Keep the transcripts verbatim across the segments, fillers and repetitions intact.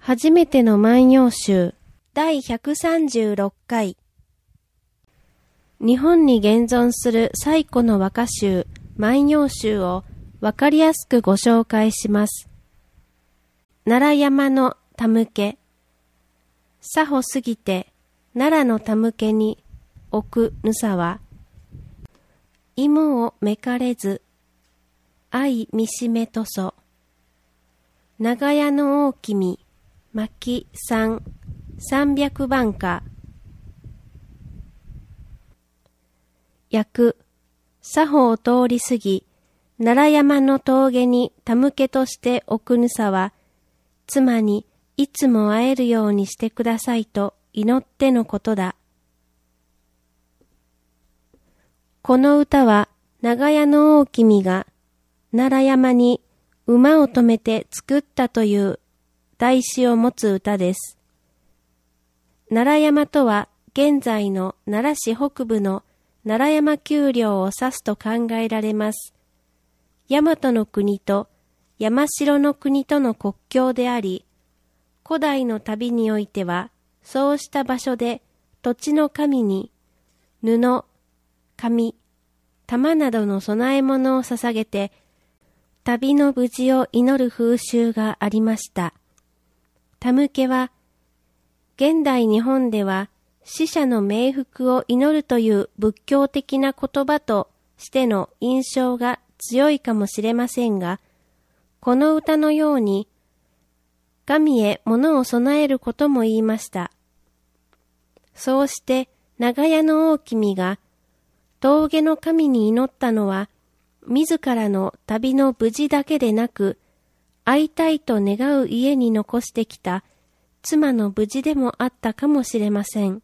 初めての万葉集だいひゃくさんじゅうろっかい。日本に現存する最古の和歌集万葉集をわかりやすくご紹介します。奈良山のたむけ。さほ過ぎて奈良のたむけに置くぬさは、芋をめかれず愛みしめとそ。長屋の大君巻三三百番歌。訳、さほを通り過ぎ奈良山の峠にたむけとして置くぬさは、妻にいつも会えるようにしてくださいと祈ってのことだ。この歌は長屋の大君が奈良山に馬を止めて作ったという題詩を持つ歌です。奈良山とは現在の奈良市北部の奈良山丘陵を指すと考えられます。大和の国と山城の国との国境であり、古代の旅においてはそうした場所で土地の神に布、紙、玉などの供え物を捧げて旅の無事を祈る風習がありました。たむけは現代日本では死者の冥福を祈るという仏教的な言葉としての印象が強いかもしれませんが、この歌のように神へ物を供えることも言いました。そうして長屋の大君が峠の神に祈ったのは、自らの旅の無事だけでなく、会いたいと願う家に残してきた妻の無事でもあったかもしれません。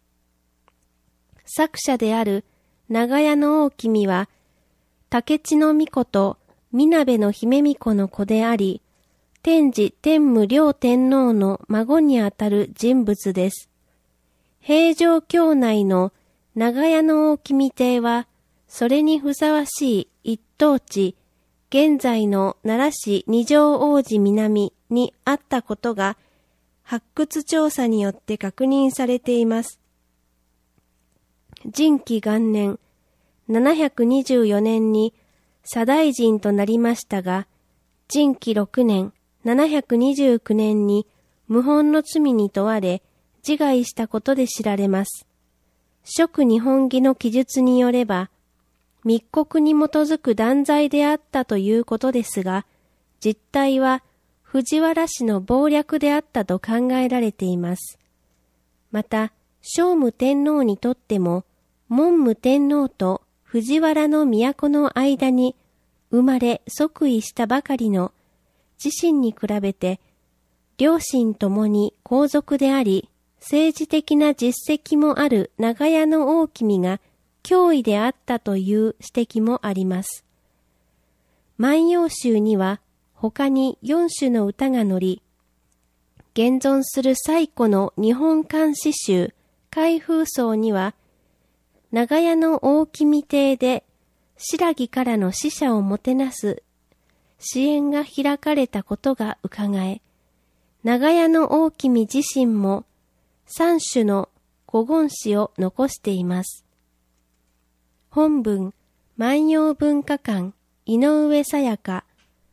作者である長屋の大君は、竹地の巫女と水部の姫巫女の子であり、天智天武両天皇の孫にあたる人物です。平城京内の長屋の大君邸は、それにふさわしい一等地、現在の奈良市二条大寺南にあったことが、発掘調査によって確認されています。仁紀元年、ななひゃくにじゅうよねんに左大臣となりましたが、仁紀ろくねん、ななひゃくにじゅうきゅうねんに謀反の罪に問われ、自害したことで知られます。蜀日本紀の記述によれば、密告に基づく断罪であったということですが、実態は藤原氏の謀略であったと考えられています。また、聖武天皇にとっても、文武天皇と藤原の都の間に生まれ即位したばかりの自身に比べて、両親ともに皇族であり、政治的な実績もある長屋の大君が脅威であったという指摘もあります。万葉集には他によんしゅの歌が載り、現存する最古の日本漢詩集開封奏には、長屋の大君邸で新羅からの使者をもてなす支援が開かれたことがうかがえ、長屋の大君自身も三種の古言詩を残しています。本文、万葉文化館、井上さやか。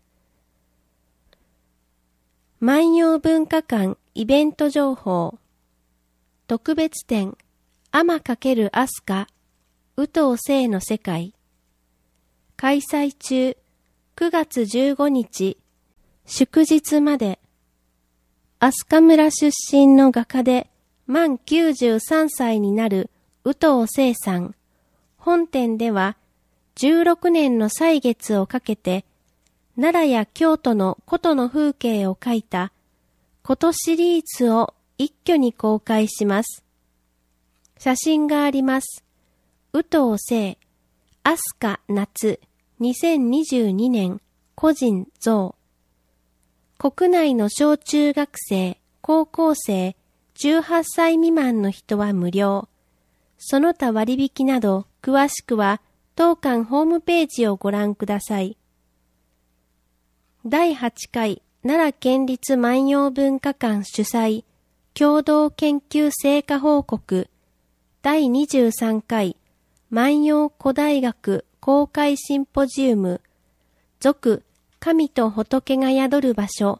万葉文化館イベント情報。特別展、天×飛鳥、宇藤清の世界。開催中、くがつじゅうごにち、祝日まで。飛鳥村出身の画家で、満きゅうじゅうさんさいになる宇藤清さん。本展では、じゅうろくねんの歳月をかけて、奈良や京都の古都の風景を描いた、古都シリーズを一挙に公開します。写真があります。宇藤清、飛鳥夏、にせんにじゅうにねん、個人像。国内の小中学生、高校生、じゅうはっさい未満の人は無料。その他割引など、詳しくは当館ホームページをご覧ください。だいはちかい奈良県立万葉文化館主催共同研究成果報告だいにじゅうさんかい万葉古代学公開シンポジウム続神と仏が宿る場所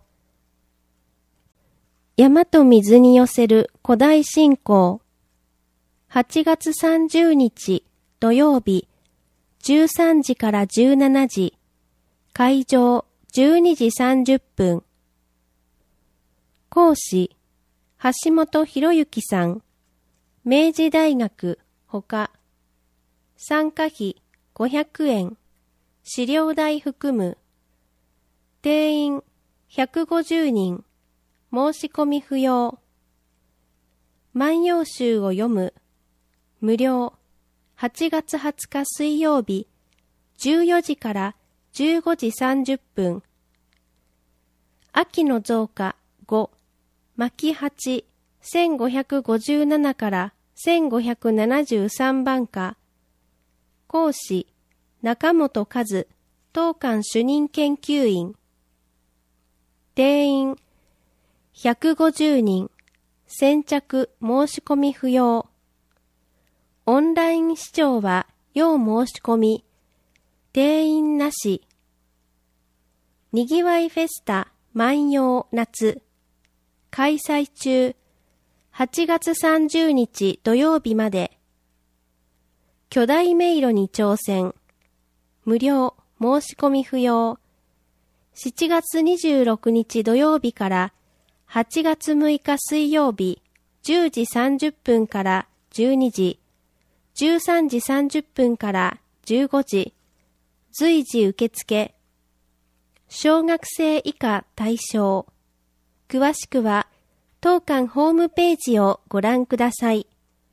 山と水に寄せる古代信仰はちがつさんじゅうにち土曜日じゅうさんじからじゅうしちじ会場じゅうにじさんじゅっぷん講師橋本博之さん明治大学ほか参加費ごひゃくえん資料代含む定員ひゃくごじゅうにん申し込み不要万葉集を読む無料はちがつはつか水曜日じゅうよじからじゅうごじさんじゅっぷん秋の増加ご巻八せんごひゃくごじゅうななからせんごひゃくななじゅうさんばんか講師中本和当館主任研究員定員ひゃくごじゅうにん先着申し込み不要オンライン視聴は要申し込み定員なしにぎわいフェスタ万葉夏開催中はちがつさんじゅうにち土曜日まで巨大迷路に挑戦無料申し込み不要しちがつにじゅうろくにち土曜日からはちがつむいか水曜日じゅうじさんじゅっぷんからじゅうにじじゅうさんじさんじゅっぷんからじゅうごじ随時受付小学生以下対象詳しくは当館ホームページをご覧ください。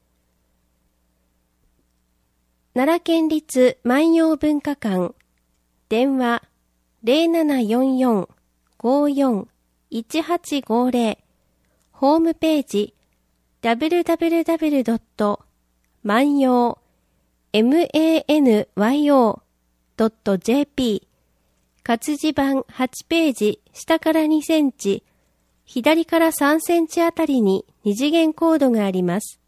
奈良県立万葉文化館電話 ゼロななよんよん ごよん いちはちごゼロ ホームページ ダブリューダブリューダブリュードット万葉 ドットジェーピー 活字版はちページ下からにセンチ左からさんセンチあたりに二次元コードがあります。